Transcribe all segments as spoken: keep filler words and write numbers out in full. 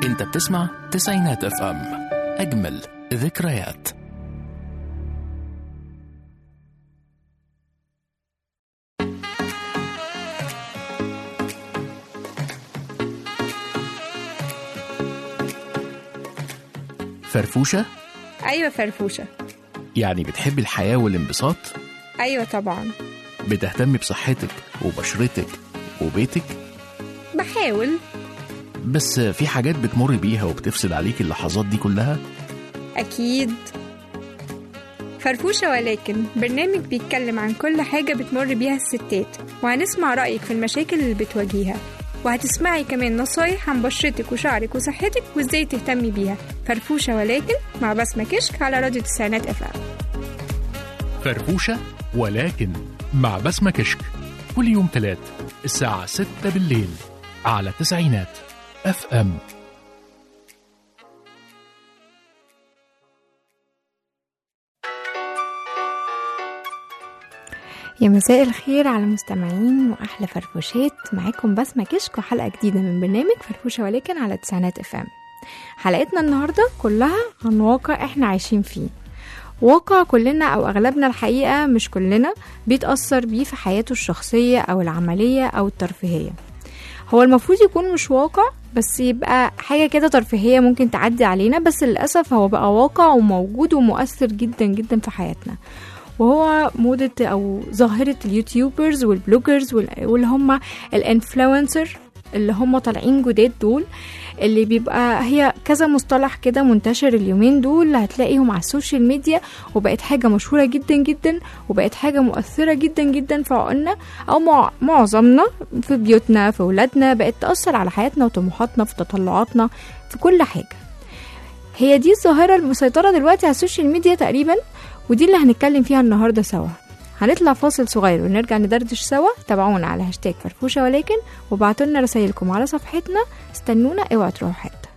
انت بتسمع تسعينات اف ام، اجمل ذكريات. فرفوشة؟ أيوة فرفوشة. يعني بتحب الحياة والانبساط؟ أيوة طبعا. بتهتم بصحتك وبشرتك وبيتك؟ بحاول. بس في حاجات بتمر بيها وبتفسد عليك اللحظات دي كلها؟ أكيد. فرفوشة ولكن برنامج بيتكلم عن كل حاجة بتمر بيها الستات، وهنسمع رأيك في المشاكل اللي بتواجهها، وهتسمعي كمان نصايح عن بشرتك وشعرك وصحتك وازاي تهتمي بيها. فرفوشة ولكن مع بسمة كشك على راديو تسعينات اف ام. فرفوشة ولكن مع بسمة كشك كل يوم ثلاث الساعة ستة بالليل على تسعينات اف ام. يا مساء الخير على المستمعين واحلى فرفوشات، معاكم بسمة كشك وحلقة جديدة من برنامج فرفوشة ولكن على تسعينات اف ام. حلقتنا النهاردة كلها عن واقع احنا عايشين فيه، واقع كلنا او اغلبنا الحقيقة مش كلنا بيتأثر بيه في حياته الشخصية او العملية او الترفيهية. هو المفروض يكون مش واقع بس يبقى حاجة كده ترفيهية ممكن تعدي علينا، بس للأسف هو بقى واقع وموجود ومؤثر جدا جدا في حياتنا، وهو موضة أو ظاهرة اليوتيوبرز والبلوجرز واللي هم الانفلونسر اللي هم طالعين جداد دول، اللي بيبقى هي كذا مصطلح كده منتشر اليومين دول، هتلاقيهم على السوشيال ميديا وبقت حاجة مشهورة جدا جدا وبقت حاجة مؤثرة جدا جدا في عقولنا أو معظمنا في بيوتنا في ولادنا، بقت تأثر على حياتنا وطموحاتنا في تطلعاتنا في كل حاجة. هي دي الظاهرة المسيطرة دلوقتي على السوشيال ميديا تقريبا، ودي اللي هنتكلم فيها النهاردة سوا. هنطلع فاصل صغير ونرجع ندردش سوا. تابعونا على هاشتاج فرفوشة ولكن، وبعتولنا رسائلكم على صفحتنا. استنونا، اوعوا تروحوا حتة.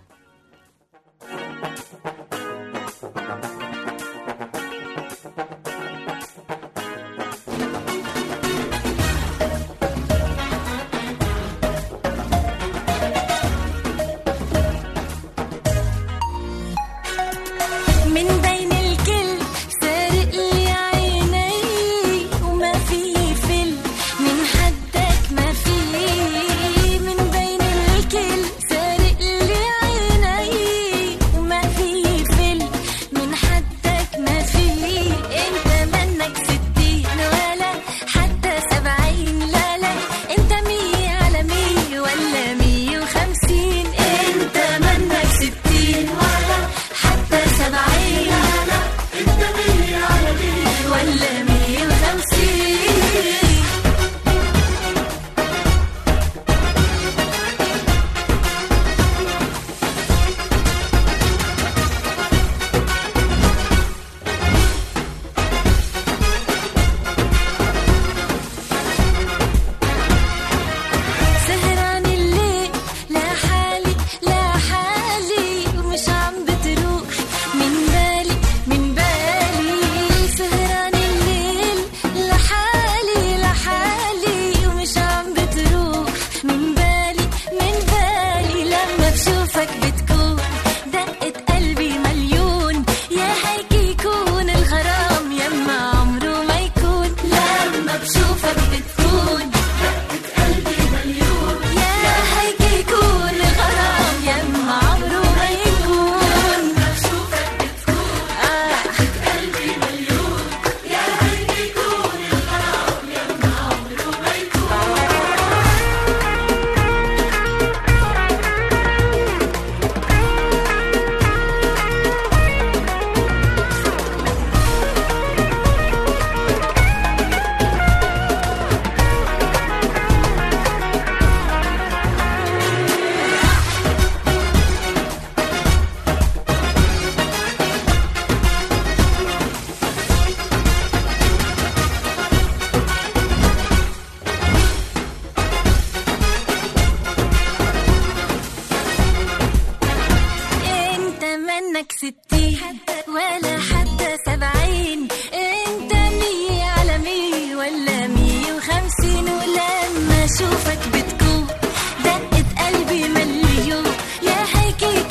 اشوفك بتكون دقة قلبي مليون، يا هيك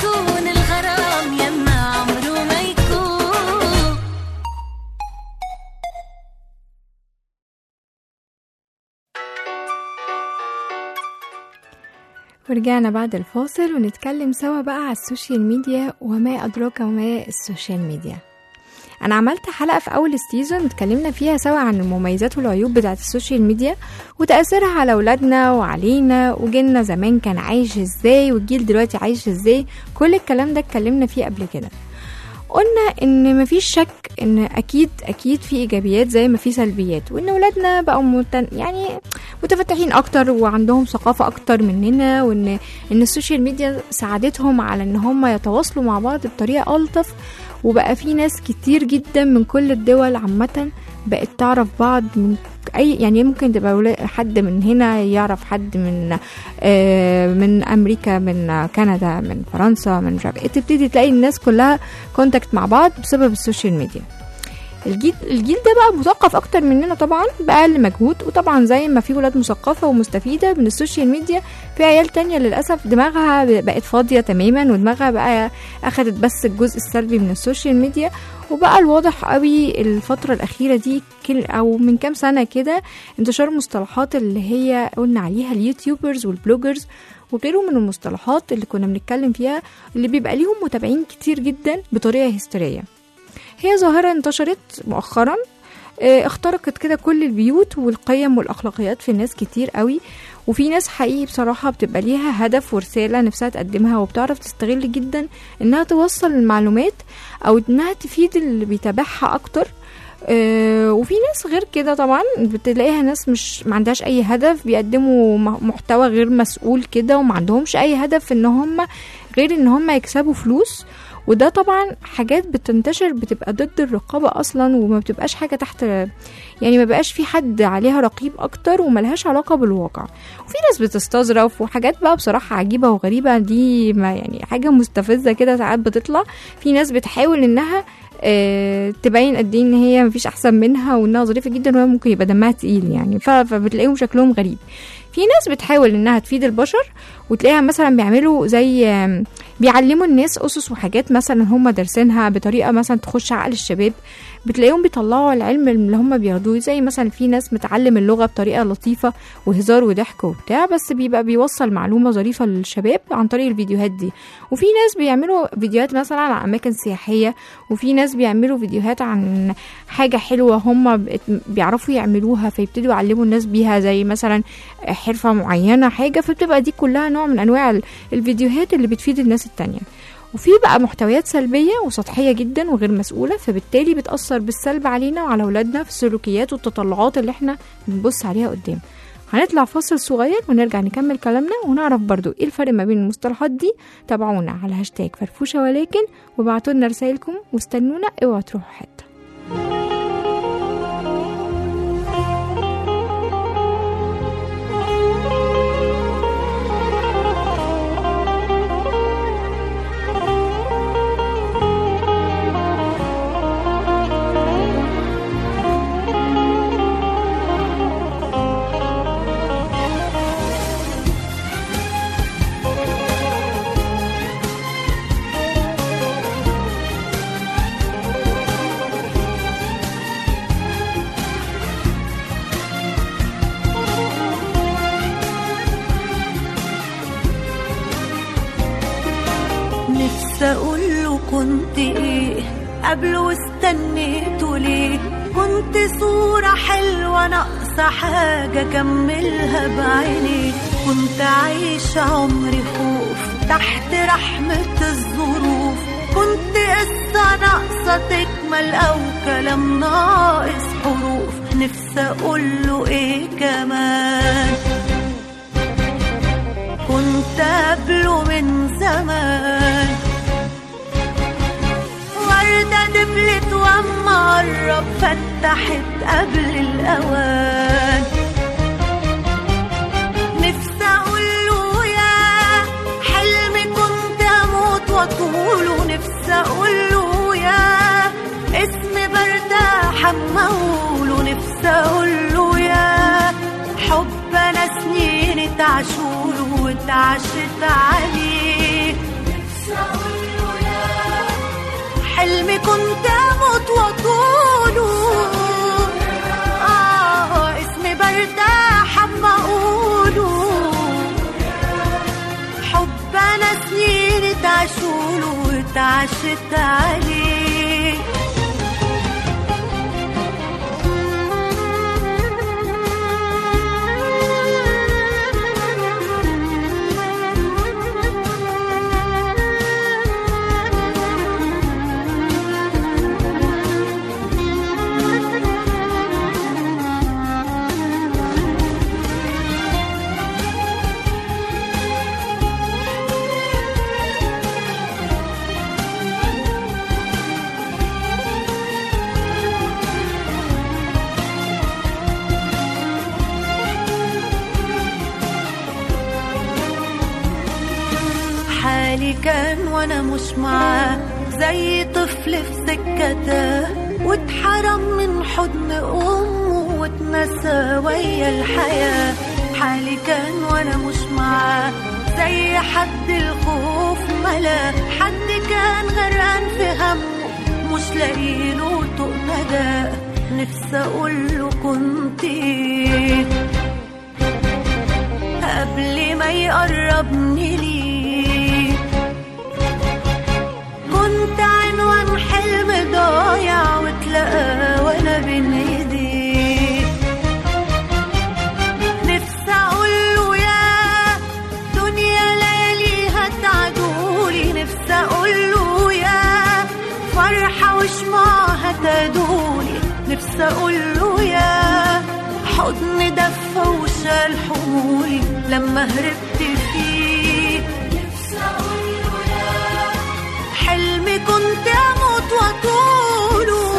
ورجعنا بعد الفاصل ونتكلم سوا بقى على السوشيال ميديا وما أدراك ما السوشيال ميديا. أنا عملت حلقة في أول السيزون اتكلمنا فيها سوا عن المميزات والعيوب بتاعة السوشيال ميديا وتأثيرها على أولادنا وعلينا، وجيلنا زمان كان عايش ازاي والجيل دلوقتي عايش ازاي. كل الكلام ده اتكلمنا فيه قبل كده. قلنا ان مفيش شك ان اكيد اكيد في ايجابيات زي ما في سلبيات، وان ولادنا بقوا متن يعني متفتحين اكتر وعندهم ثقافة اكتر مننا، وان ان السوشيال ميديا ساعدتهم على ان هم يتواصلوا مع بعض بطريقة الطف، وبقى في ناس كتير جدا من كل الدول عامة بقت تعرف بعض من اي يعني ممكن تبقى حد من هنا يعرف حد من آه من امريكا، من كندا، من فرنسا، من مش عارف ايه. تبتدي تلاقي الناس كلها كونتاكت مع بعض بسبب السوشيال ميديا. الجيل الجيل ده بقى مثقف اكتر مننا طبعا باقل مجهود، وطبعا زي ما في ولاد مثقفه ومستفيده من السوشيال ميديا، في عيال تانية للاسف دماغها بقت فاضيه تماما، ودماغها بقى اخدت بس الجزء السلبي من السوشيال ميديا. وبقى الواضح قوي الفتره الاخيره دي او من كام سنه كده انتشار مصطلحات اللي هي قلنا عليها اليوتيوبرز والبلوجرز وغيره من المصطلحات اللي كنا بنتكلم فيها، اللي بيبقى ليهم متابعين كتير جدا بطريقه هستيريه. هي ظاهرة انتشرت مؤخرا اخترقت كده كل البيوت والقيم والأخلاقيات في الناس كتير قوي، وفي ناس حقيقي بصراحة بتبقى ليها هدف ورسالة نفسها تقدمها، وبتعرف تستغل جدا انها توصل المعلومات او انها تفيد اللي بيتابعها اكتر. أه وفي ناس غير كده طبعا بتلاقيها ناس مش ما عندهاش اي هدف، بيقدموا محتوى غير مسؤول كده وما عندهمش اي هدف ان هم غير ان هم يكسبوا فلوس. وده طبعا حاجات بتنتشر بتبقى ضد الرقابة اصلا، وما بتبقاش حاجة تحت يعني ما بقاش في حد عليها رقيب اكتر وملهاش علاقة بالواقع. وفي ناس بتستظرف وحاجات بقى بصراحة عجيبة وغريبة، دي ما يعني حاجة مستفزة كده ساعات بتطلع. في ناس بتحاول انها اه تبين قد ايه ان هي مفيش احسن منها وانها ظريفة جدا، وهي ممكن يبقى دمها تقيل يعني، فبتلاقيهم شكلهم غريب. في ناس بتحاول انها تفيد البشر، وتلاقيها مثلا بيعملوا زي بيعلموا الناس اسس وحاجات مثلا هم دارسينها بطريقه مثلا تخش عقل الشباب. بتلاقيهم بيطلعوا العلم اللي هم بياخدوه، زي مثلا في ناس متعلم اللغه بطريقه لطيفه وهزار وضحك وبتاع، بس بيبقى بيوصل معلومه ظريفه للشباب عن طريق الفيديوهات دي. وفي ناس بيعملوا فيديوهات مثلا عن اماكن سياحيه، وفي ناس بيعملوا فيديوهات عن حاجه حلوه هم بيعرفوا يعملوها فيبتدوا يعلموا الناس بيها، زي مثلا حرفه معينه حاجه، فبتبقى دي كلها نوع من انواع الفيديوهات اللي بتفيد الناس التانية. وفي بقى محتويات سلبية وسطحية جدا وغير مسؤولة، فبالتالي بتأثر بالسلب علينا وعلى أولادنا في السلوكيات والتطلعات اللي احنا بنبص عليها قدام. هنطلع فاصل صغير ونرجع نكمل كلامنا ونعرف برضو ايه الفرق ما بين المصطلحات دي. تابعونا على هاشتاج فرفوشة ولكن، وبعتولنا رسائلكم واستنونا، اوعوا تروحوا حتة. أقوله كنت إيه قبل واستنيته ليه؟ كنت صورة حلوة ناقصة حاجة كملها بعيني. كنت عايشة عمري خوف تحت رحمة الظروف. كنت قصة ناقصة تكمل أو كلام ناقص حروف. نفسي أقوله إيه كمان؟ كنت قبله من زمان. وردة دبلت واما قرب فتحت قبل الأوان. نفسي أقوله يا حلمي كنت أموت وأطوله. نفسي أقوله يا اسمي برتاح أما أقوله. نفسي أقوله يا حب أنا سنين اتعشوله واتعشت عليه. نفسي أقوله يا حلمي كنت أموت وأطوله. آه اسمي برتاح أما أقوله. وتعشت عليه. حالي كان وانا مش معاه زي طفل في سكته، واتحرم من حضن امه واتنسى ويا الحياه. حالي كان وانا مش معاه زي حد الخوف ملا، حد كان غرقان في همه مش لاقيله طوق ندى. نفسي اقوله كنت قبل ما يقربني ليه، كنت عنوان حلم ضايع واتلقى وانا بين ايديه. نفسي اقوله يا دنيا لياليها تعدولي، نفسي اقوله يا فرحة وشمعها تدولي، نفسي اقوله يا حضن دفى وشال حمولي لما هربت فيه. نفسي اقوله يا حلمي كنت اموت واطوله،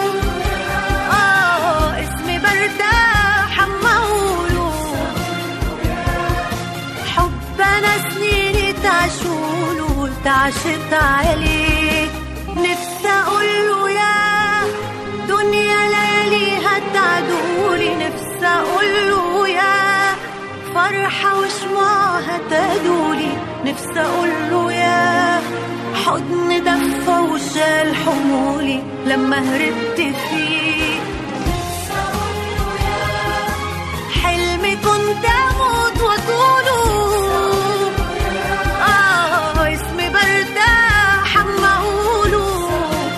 اه اسمي برتاح اما اقوله. حب انا سنيني تعشوله تعشت عليه. نفسي اقوله يا دنيا لياليها تعدولي، نفسي اقوله يا فرحة وشمعها تدولي، نفسي اقوله يا حضن دفى وشال حمولي لما هربت فيه. نفسي اقوله يا حلمي كنت اموت واطوله، اه اسمي برتاح اما اقوله.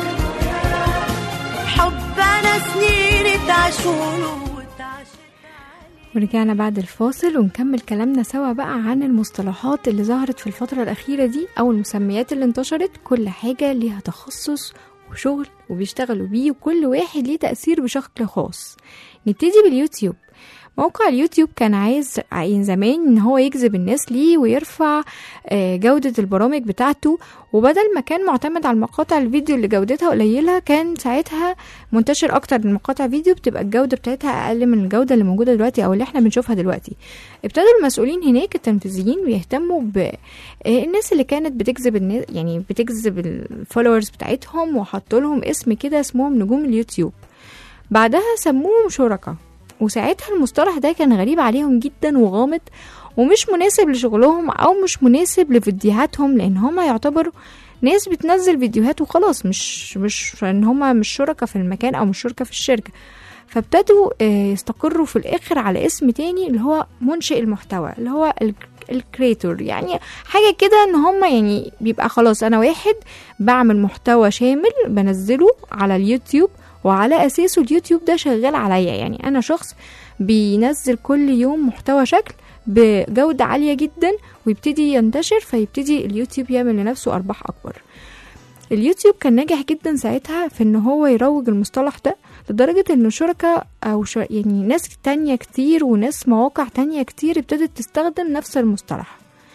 حب انا سنيني تعشوله. ورجعنا بعد الفاصل ونكمل كلامنا سوا بقى عن المصطلحات اللي ظهرت في الفترة الأخيرة دي أو المسميات اللي انتشرت. كل حاجة ليها تخصص وشغل وبيشتغلوا بيه، وكل واحد ليه تأثير بشكل خاص. نبتدي باليوتيوب. موقع اليوتيوب كان عايز عين زمان ان هو يجذب الناس ليه ويرفع جودة البرامج بتاعته، وبدل ما كان معتمد على المقاطع الفيديو اللي جودتها قليلة، كان ساعتها منتشر اكتر من مقاطع فيديو بتبقى الجودة بتاعتها اقل من الجودة اللي موجودة دلوقتي او اللي احنا بنشوفها دلوقتي. ابتدوا المسؤولين هناك التنفيذيين بيهتموا بالناس اللي كانت بتجذب الناس، يعني بتجذب الفولورز بتاعتهم، وحطوا لهم اسم كده اسمهم نجوم اليوتيوب. بعدها سموهم شركاء، وساعتها المصطلح ده كان غريب عليهم جدا وغامض ومش مناسب لشغلهم او مش مناسب لفيديوهاتهم، لان هما يعتبروا ناس بتنزل فيديوهات وخلاص، مش مش ان هما مش شركاء في المكان او مش شركاء في الشركة. فابتدوا يستقروا في الاخر على اسم تاني اللي هو منشئ المحتوى، اللي هو الكريتور. يعني حاجة كده ان هما يعني بيبقى خلاص انا واحد بعمل محتوى شامل بنزله على اليوتيوب، وعلى أساسه اليوتيوب ده شغال عليا. يعني أنا شخص بينزل كل يوم محتوى شكل بجودة عالية جدا ويبتدي ينتشر، فيبتدي اليوتيوب يعمل لنفسه أرباح أكبر. اليوتيوب كان ناجح جدا ساعتها في ان هو يروج المصطلح ده، لدرجة ان شركة او ش... يعني ناس تانية كتير وناس مواقع تانية كتير ابتدت تستخدم نفس المصطلح.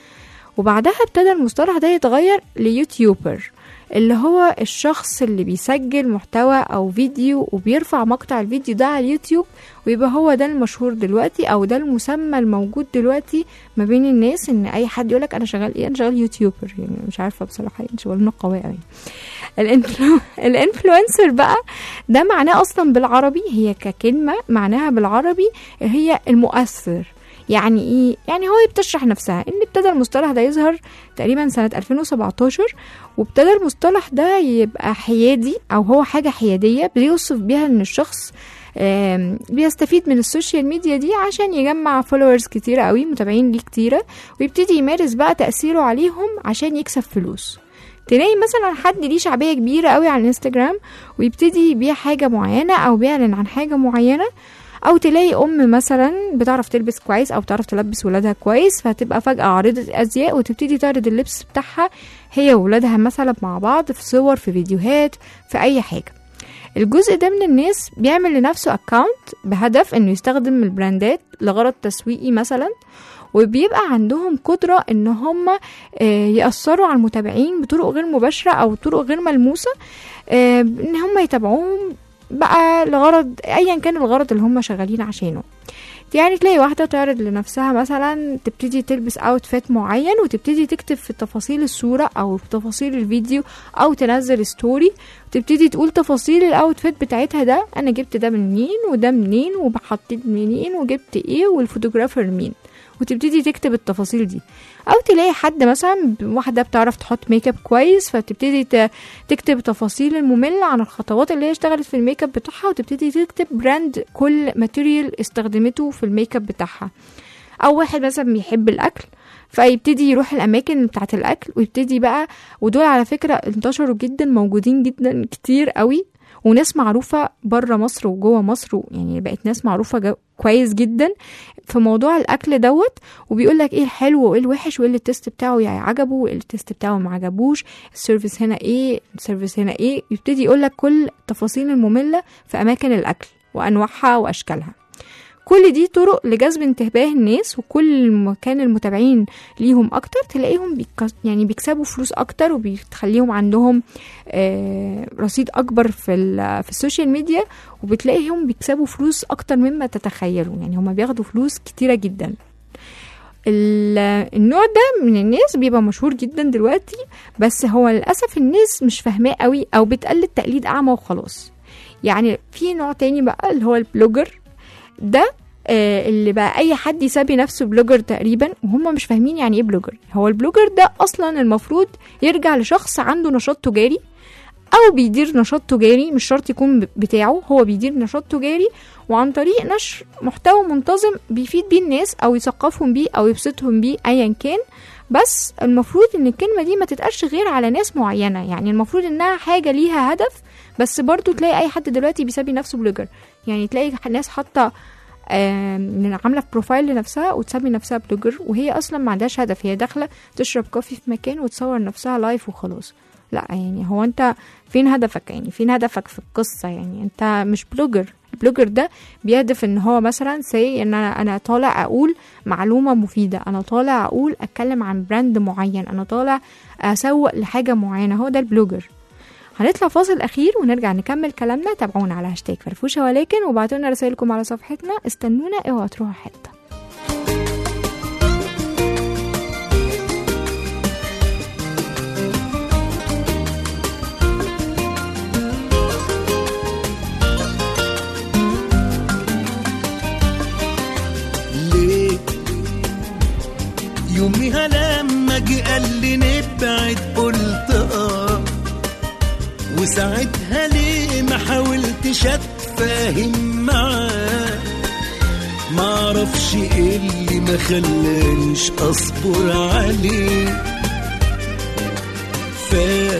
وبعدها ابتدى المصطلح ده يتغير ليوتيوبر، اللي هو الشخص اللي بيسجل محتوى او فيديو وبيرفع مقطع الفيديو ده على اليوتيوب، ويبقى هو ده المشهور دلوقتي او ده المسمى الموجود دلوقتي ما بين الناس، ان اي حد يقولك انا شغال ايه، انا شغال يوتيوبر. يعني مش عارفه بصراحه يعني شغلنا قوي قوي. الانفلو... الانفلونسر بقى ده معناه اصلا بالعربي، هي ككلمه معناها بالعربي هي المؤثر. يعني ايه؟ يعني هو بتشرح نفسها. ان ابتدى المصطلح ده يظهر تقريبا سنة ألفين وسبعتاشر، وابتدى المصطلح ده يبقى حيادي او هو حاجة حيادية بيوصف بيها ان الشخص بيستفيد من السوشيال ميديا دي عشان يجمع فولورز كتيرة قوي، متابعين ليه كتيرة، ويبتدي يمارس بقى تأثيره عليهم عشان يكسب فلوس. تلاقي مثلا حد ليه شعبية كبيرة قوي على الانستجرام ويبتدي يبيع حاجة معينة او بيعلن عن حاجة معينة، او تلاقي ام مثلا بتعرف تلبس كويس او بتعرف تلبس ولادها كويس، فهتبقى فجأة عارضة ازياء وتبتدي تعرض اللبس بتاعها هي وولادها مثلا مع بعض في صور، في فيديوهات، في اي حاجة. الجزء ده من الناس بيعمل لنفسه اكاونت بهدف انه يستخدم البراندات لغرض تسويقي مثلا، وبيبقى عندهم قدرة ان هم يأثروا على المتابعين بطرق غير مباشرة او طرق غير ملموسة، ان هم يتابعوهم بقى لغرض ايا كان الغرض اللي هم شغالين عشانه. يعني تلاقي واحدة تعرض لنفسها مثلا تبتدي تلبس اوتفيت معين وتبتدي تكتب في تفاصيل الصورة او في تفاصيل الفيديو او تنزل ستوري، وتبتدي تقول تفاصيل الاوتفيت بتاعتها، ده انا جبت ده منين وده منين وبحطيت منين وجبت ايه والفوتوغرافر مين، وتبتدي تكتب التفاصيل دي. او تلاقي حد مثلا واحده بتعرف تحط ميك اب كويس فتبتدي تكتب تفاصيل الممله عن الخطوات اللي هي اشتغلت في الميك اب بتاعها، وتبتدي تكتب براند كل ماتيريال استخدمته في الميك اب بتاعها. او واحد مثلا بيحب الاكل فيبتدي يروح الاماكن بتاعه الاكل ويبتدي بقى، ودول على فكره انتشروا جدا، موجودين جدا كتير قوي، وناس معروفة برا مصر وجوه مصر، يعني بقت ناس معروفة كويس جدا في موضوع الأكل دوت، وبيقول لك ايه الحلو وايه الوحش وايه اللي التست بتاعه يعني عجبه وايه التست بتاعه ما عجبوش، السيرفيس هنا ايه، السيرفيس هنا ايه، يبتدي يقول لك كل التفاصيل المملة في أماكن الأكل وأنواعها وأشكالها. كل دي طرق لجذب انتباه الناس، وكل ما كان المتابعين ليهم اكتر تلاقيهم بيك يعني بيكسبوا فلوس اكتر، وبتخليهم عندهم آه رصيد اكبر في في السوشيال ميديا، وبتلاقيهم بيكسبوا فلوس اكتر مما تتخيلوا، يعني هم بياخدوا فلوس كتيرة جدا. النوع ده من الناس بيبقى مشهور جدا دلوقتي، بس هو للأسف الناس مش فاهماه قوي او بتقلد تقليد اعمى وخلاص. يعني في نوع تاني بقى اللي هو البلوجر، ده آه اللي بقى اي حد يسمي نفسه بلوجر تقريبا، وهم مش فاهمين يعني ايه بلوجر. هو البلوجر ده اصلا المفروض يرجع لشخص عنده نشاط تجاري او بيدير نشاط تجاري، مش شرط يكون بتاعه، هو بيدير نشاط تجاري وعن طريق نشر محتوى منتظم بيفيد بيه الناس او يثقفهم بيه او يبسطهم بيه ايا كان. بس المفروض ان الكلمة دي ما تتقالش غير على ناس معينة، يعني المفروض انها حاجة ليها هدف. بس برضو تلاقي اي حد دلوقتي بيسمي نفسه بلوجر، يعني تلاقي ناس حاطه عامله بروفايل لنفسها وتسمي نفسها بلوجر، وهي اصلا ما عندهاش هدف، هي داخله تشرب كوفي في مكان وتصور نفسها لايف وخلاص. لا يعني هو انت فين هدفك؟ يعني فين هدفك في القصه؟ يعني انت مش بلوجر. البلوجر ده بيهدف ان هو مثلا سي ان انا انا طالع اقول معلومه مفيده، انا طالع اقول اتكلم عن براند معين، انا طالع اسوق لحاجه معينه، هو ده البلوجر. هنطلع فاصل اخير ونرجع نكمل كلامنا. تابعونا على هاشتاج فرفوشة ولكن، وبعتوا لنا رسائلكم على صفحتنا، استنونا اوعوا تروحوا حته. ليه يوميها لما جه قال لي نبعد قلت اه، وساعتها ليه ما حاولتش اتفاهم معاه؟ معرفش ايه اللي ما خلانيش اصبر عليه. فات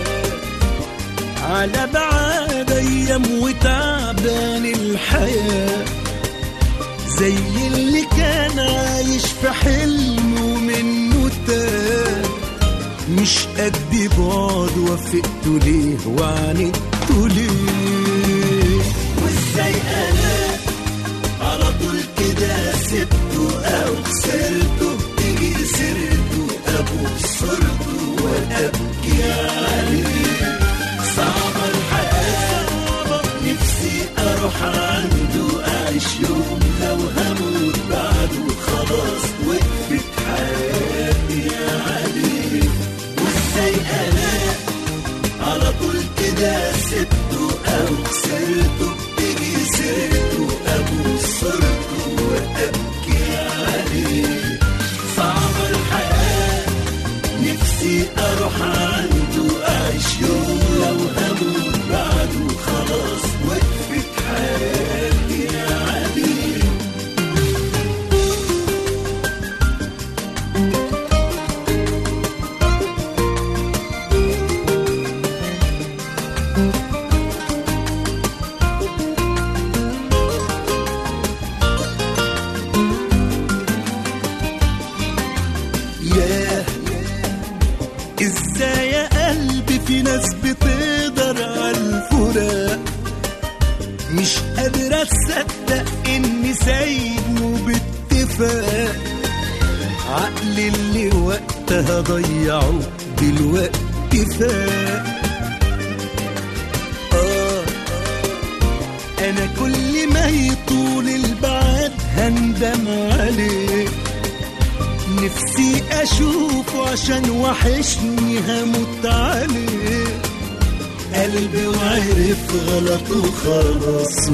على بعاد ايام وتعبان الحياة، زي اللي كان عايش في حلم ومنه تاه. مش قد بعد وفقت ليه وعاندت ليه؟ وازاي انا على طول كده سبته او خسرته، تيجي سيرته ابوس صورته وابكي عليه. صعبة الحياة نفسي اروح عنده اعيش يوم لو هموت بعده، خلاص وقفت حياتي عليه. ازاي انا على طول كده سبته او خسرته، تيجي سيرته عقل اللي وقتها ضيعه دلوقتي فاق. آه أنا كل ما يطول البعد هندم عليه، نفسي أشوفه عشان وحشني هموت عليه. قلبي وعرف غلطه خلاص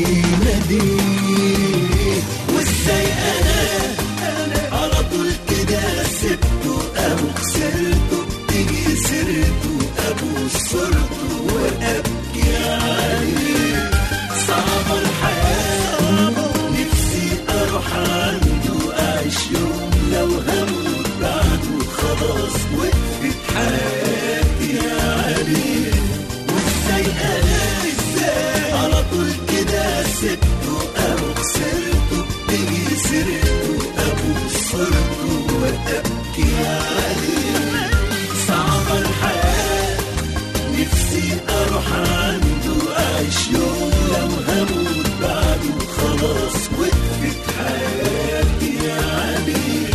وبيناديه، وازاي أنا على طول كده سبته أبو خسرته، بتيجي سيرته أبو صرته وأبكي عليه. صعبة الحياة نفسي أروح عنده أعيش يوم لو هموت بعده خلاص وقفت حياتي عليه. وازاي أنا ازاي على طول كده سبته أبو خسرته، بتيجي سيرته أبو صرته وأبكي عليه. صعبة الحياة نفسي أروح عنده أعيش يوم لو هموت بعده خلاص وقفت حياتي عليه.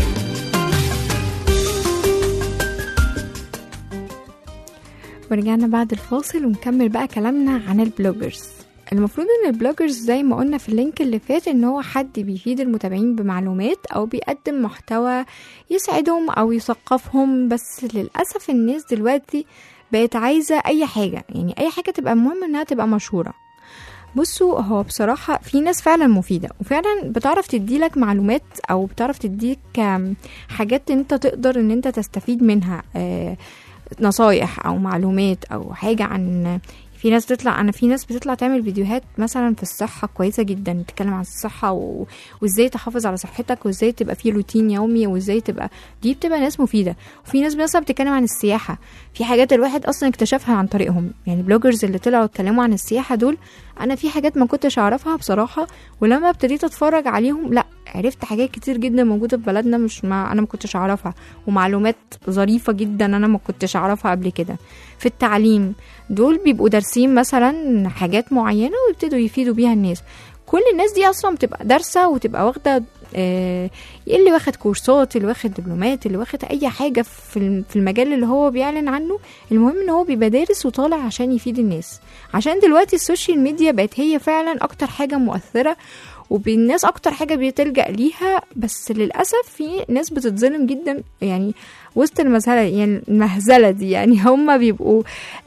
ورجعنا بعد الفاصل ونكمل بقى كلامنا عن البلوجرز. المفروض ان البلوجرز زي ما قلنا في اللينك اللي فات ان هو حد بيفيد المتابعين بمعلومات او بيقدم محتوى يسعدهم او يثقفهم، بس للأسف الناس دلوقتي بقت عايزة اي حاجة، يعني اي حاجة تبقى مهم انها تبقى مشهورة. بصوا هو بصراحة في ناس فعلا مفيدة وفعلا بتعرف تديلك معلومات او بتعرف تديك حاجات انت تقدر ان انت تستفيد منها، آه نصايح او معلومات او حاجة عن. في ناس بتطلع انا في ناس بتطلع تعمل فيديوهات مثلا في الصحة كويسة جدا، تتكلم عن الصحة و... وازاي تحافظ على صحتك وازاي تبقى في روتين يومي وازاي تبقى دي بتبقى ناس مفيدة. وفي ناس مثلا بتتكلم عن السياحة، في حاجات الواحد اصلا اكتشفها عن طريقهم، يعني بلوجرز اللي طلعوا اتكلموا عن السياحة دول انا في حاجات ما كنتش اعرفها بصراحة، ولما ابتديت اتفرج عليهم لا عرفت حاجات كتير جدا موجودة في بلدنا مش ما انا ما كنتش اعرفها، ومعلومات ظريفة جدا انا ما كنتش اعرفها قبل كده. في التعليم دول بيبقوا دارسين مثلا حاجات معينة ويبتدوا يفيدوا بيها الناس. كل الناس دي اصلا بتبقى دارسة وتبقى واخدة آه اللي واخد كورسات، اللي واخد دبلومات، اللي واخد اي حاجة في في المجال اللي هو بيعلن عنه. المهم ان هو بيبقى دارس وطالع عشان يفيد الناس، عشان دلوقتي السوشيال ميديا بقت هي فعلا اكتر حاجة مؤثرة وبالناس اكتر حاجة بتلجأ ليها. بس للأسف في ناس بتتظلم جدا يعني وسط المهزلة، يعني المهزلة دي يعني هم بيبقوا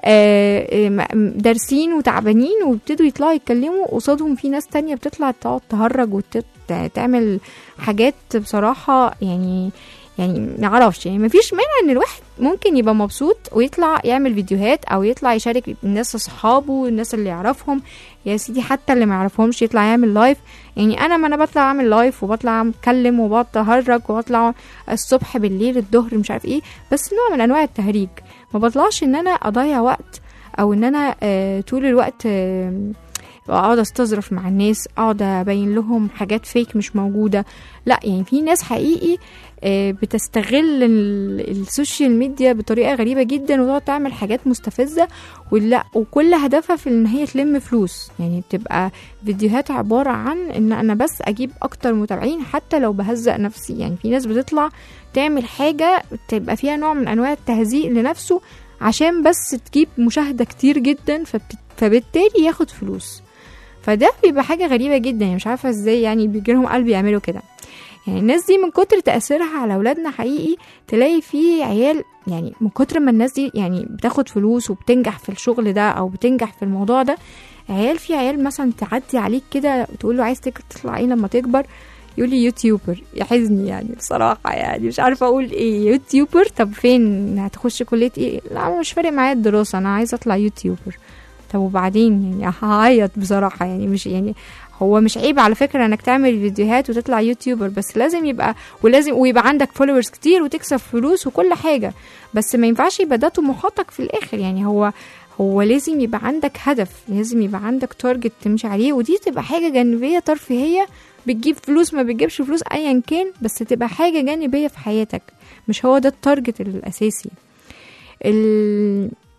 دارسين وتعبانين وبيبتدوا يطلعوا يتكلموا قصادهم في ناس تانية بتطلع تقعد تهرج وتعمل حاجات بصراحة يعني يعني معرفش. يعني مفيش مانع ان الواحد ممكن يبقى مبسوط ويطلع يعمل فيديوهات او يطلع يشارك الناس اصحابه الناس اللي يعرفهم، يا سيدي حتى اللي ما يعرفهمش يطلع يعمل لايف. يعني انا ما انا بطلع اعمل لايف وبطلع اتكلم وبطلع اهرج وبطلع الصبح بالليل الظهر مش عارف ايه، بس نوع من انواع التهريج. ما بطلعش ان انا اضيع وقت او ان انا آه طول الوقت آه اقعد استظرف مع الناس، اقعد ابين لهم حاجات فيك مش موجودة. لا يعني في ناس حقيقي بتستغل السوشيال ميديا بطريقة غريبة جدا وتقعد تعمل حاجات مستفزة، ولا وكل هدفها في ان هي تلم فلوس. يعني بتبقى فيديوهات عبارة عن ان انا بس اجيب اكتر متابعين حتى لو بهزق نفسي. يعني في ناس بتطلع تعمل حاجة تبقى فيها نوع من انواع التهزيق لنفسه عشان بس تجيب مشاهدة كتير جدا فبالتالي ياخد فلوس. فده بيبقى حاجة غريبة جدا، يعني مش عارفة ازاي يعني بيجيلهم قلب يعملوا كده. يعني الناس دي من كتر تأثيرها على أولادنا حقيقي تلاقي فيه عيال، يعني من كتر ما الناس دي يعني بتاخد فلوس وبتنجح في الشغل ده أو بتنجح في الموضوع ده، عيال في عيال مثلا تعدي عليك كده وتقول له عايز تطلع ايه لما تكبر، يقول لي يوتيوبر. يحزني يعني بصراحة، يعني مش عارفة أقول ايه. يوتيوبر؟ طب فين هتخش كلية ايه؟ لا مش فارق معايا الدراسة، أنا عايز أطلع يوتيوبر. طب وبعدين؟ يعني هعيط بصراحة. يعني مش يعني هو مش عيب على فكرة انك تعمل فيديوهات وتطلع يوتيوبر، بس لازم يبقى ولازم ويبقى عندك فولورز كتير وتكسب فلوس وكل حاجة، بس ما ينفعش يبقى ده طموحاتك في الاخر. يعني هو هو لازم يبقى عندك هدف، لازم يبقى عندك تارجت تمشي عليه، ودي تبقى حاجة جانبية ترفيهية بتجيب فلوس ما بتجيبش فلوس ايا كان، بس تبقى حاجة جانبية في حياتك، مش هو ده التارجت الاساسي. ال...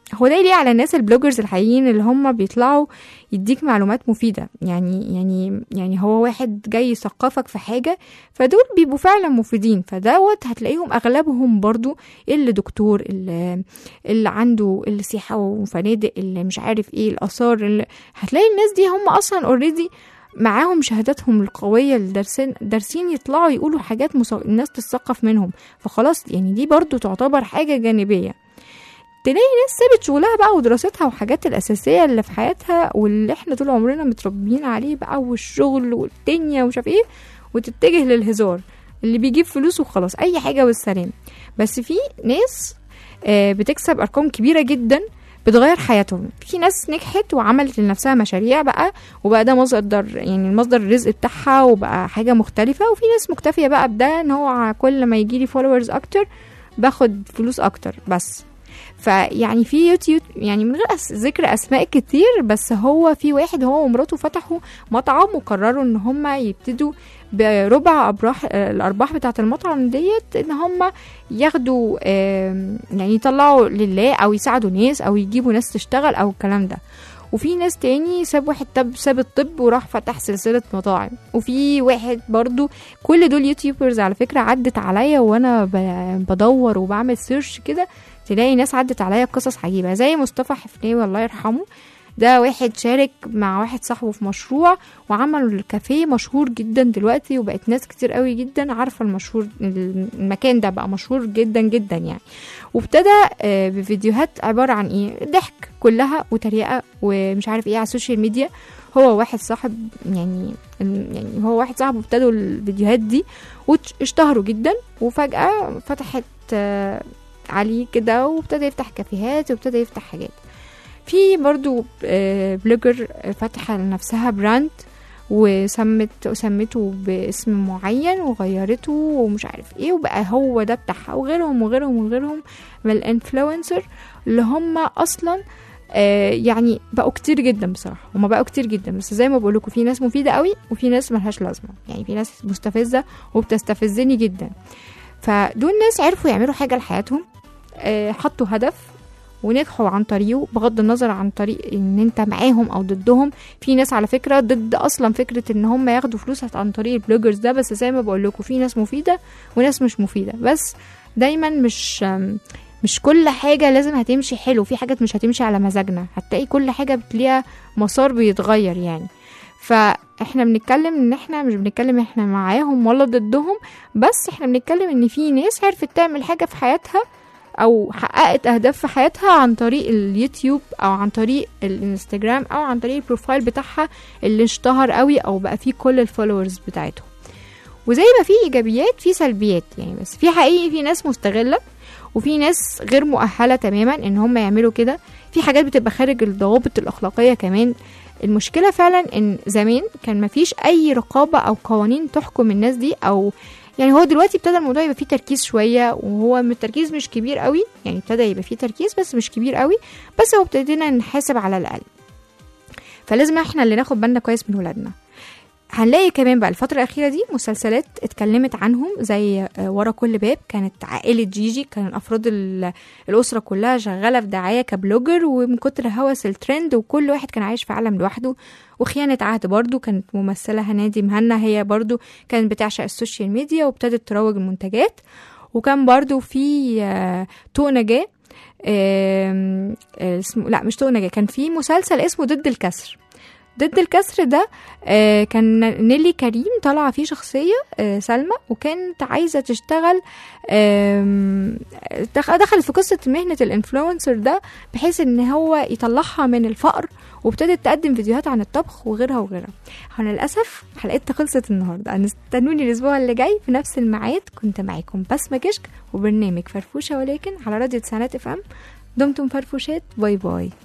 هو ده ليه على الناس البلوجرز الحقيقيين اللي هم بيطلعوا يديك معلومات مفيدة. يعني يعني يعني هو واحد جاي يثقفك في حاجة، فدول بيبقوا فعلا مفيدين. فدوت هتلاقيهم اغلبهم برضو اللي دكتور، اللي, اللي عنده اللي سياحة وفنادق، اللي مش عارف ايه الاثار، اللي هتلاقي الناس دي هم اصلا اوريدي معاهم شهاداتهم القوية اللي دارسين دارسين يطلعوا يقولوا حاجات مصو... الناس تتثقف منهم. فخلاص يعني دي برضو تعتبر حاجة جانبية. تلاقي ناس سابت شغلها بقى ودراستها وحاجات الأساسية اللي في حياتها واللي احنا طول عمرنا متربيين عليه بقى، والشغل والدنيا ومش عارف ايه، وتتجه للهزار اللي بيجيب فلوس وخلاص، أي حاجة والسلام. بس في ناس آه بتكسب أرقام كبيرة جدا بتغير حياتهم. في ناس نجحت وعملت لنفسها مشاريع بقى، وبقى ده مصدر يعني المصدر الرزق بتاعها، وبقى حاجة مختلفة. وفي ناس مكتفية بقى بده ان هو كل ما يجيلي فولورز اكتر باخد فلوس اكتر بس. فيعني في يوتيوب يعني من غير أس... ذكر اسماء كتير، بس هو في واحد هو ومراته فتحوا مطعم وقرروا ان هم يبتدوا بربع ابراح الارباح بتاعه المطعم ديت ان هم ياخدوا يعني يطلعوا لله او يساعدوا ناس او يجيبوا ناس تشتغل او الكلام ده. وفي ناس تاني ساب واحد طب ساب الطب وراح فتح سلسله مطاعم. وفي واحد برضو، كل دول يوتيوبرز على فكره عدت عليا وانا بدور وبعمل سيرش كده، تلاقي ناس عدت عليا بقصص عجيبه زي مصطفى حفناوي الله يرحمه. ده واحد شارك مع واحد صاحبه في مشروع وعملوا الكافيه مشهور جدا دلوقتي، وبقت ناس كتير قوي جدا عارفه المشهور المكان ده بقى مشهور جدا جدا يعني. وابتدى بفيديوهات عباره عن ايه، ضحك كلها وتريقه ومش عارف ايه على السوشيال ميديا. هو واحد صاحب يعني يعني هو واحد صاحبه ابتدوا الفيديوهات دي واشتهروا جدا، وفجاه فتحت عليه كده وابتدى يفتح كافيهات وابتدى يفتح حاجات. في برضو بلوجر فتح لنفسها براند وسمت وسمته باسم معين وغيرته ومش عارف ايه، وبقى هو ده بتاعها. وغيرهم وغيرهم وغيرهم من الانفلونسر اللي هم اصلا يعني بقوا كتير جدا بصراحه. هم بقوا كتير جدا، بس زي ما بقول لكم في ناس مفيده قوي وفي ناس ملهاش لازمه. يعني في ناس مستفزه وبتستفزني جدا. فدول ناس عرفوا يعملوا حاجه لحياتهم، حطوا هدف ونجحوا عن طريقه، بغض النظر عن طريق ان انت معاهم او ضدهم. في ناس على فكرة ضد اصلا فكرة ان هم ياخدوا فلوس عن طريق البلوجرز ده، بس زي ما بقول لكم في ناس مفيدة وناس مش مفيدة. بس دايما مش مش كل حاجة لازم هتمشي حلو، في حاجات مش هتمشي على مزاجنا، هتلاقي كل حاجة بتلاقيها مسار بيتغير يعني. فاحنا بنتكلم ان احنا مش بنتكلم احنا معاهم ولا ضدهم، بس احنا بنتكلم ان في ناس عرفت تعمل حاجة في حياتها او حققت اهداف في حياتها عن طريق اليوتيوب او عن طريق الانستجرام او عن طريق البروفايل بتاعها اللي اشتهر قوي او بقى فيه كل الفولورز بتاعتهم. وزي ما في ايجابيات في سلبيات يعني، بس في حقيقي في ناس مستغلة وفي ناس غير مؤهلة تماما ان هم يعملوا كده. في حاجات بتبقى خارج الضوابط الاخلاقية كمان. المشكلة فعلا ان زمان كان مفيش اي رقابة او قوانين تحكم الناس دي، او يعني هو دلوقتي ابتدى الموضوع يبقى فيه تركيز شوية، وهو التركيز مش كبير قوي يعني، ابتدى يبقى فيه تركيز بس مش كبير قوي، بس هو ابتدينا نحاسب على الأقل. فلازم احنا اللي ناخد بالنا كويس من ولادنا. هنلاقي كمان بقى الفترة الأخيرة دي مسلسلات اتكلمت عنهم زي ورا كل باب. كانت عائلة جيجي، كان أفراد الأسرة كلها شغالة في دعاية كبلوجر، ومن كتر هوس الترند وكل واحد كان عايش في عالم لوحده. وخيانة عهد برضو كانت ممثلة هنادي مهنا، هي برضو كانت بتعشق السوشيال ميديا وابتدت تروج المنتجات. وكان برضو في طوق نجاة اسمه لا مش طوق نجاة، كان في مسلسل اسمه ضد الكسر. ضد الكسر ده آه كان نيلي كريم طالعة فيه شخصية آه سلمى، وكانت عايزة تشتغل آه دخلت في قصة مهنة الانفلونسر ده بحيث ان هو يطلعها من الفقر، وابتدت تقدم فيديوهات عن الطبخ وغيرها وغيرها. انا للأسف حلقتها خلصت النهاردة، استنوني الاسبوع اللي جاي في نفس الميعاد. كنت معاكم بسمة كشك وبرنامج فرفوشة ولكن على راديو تسعينات اف ام. دمتم فرفوشات، باي باي.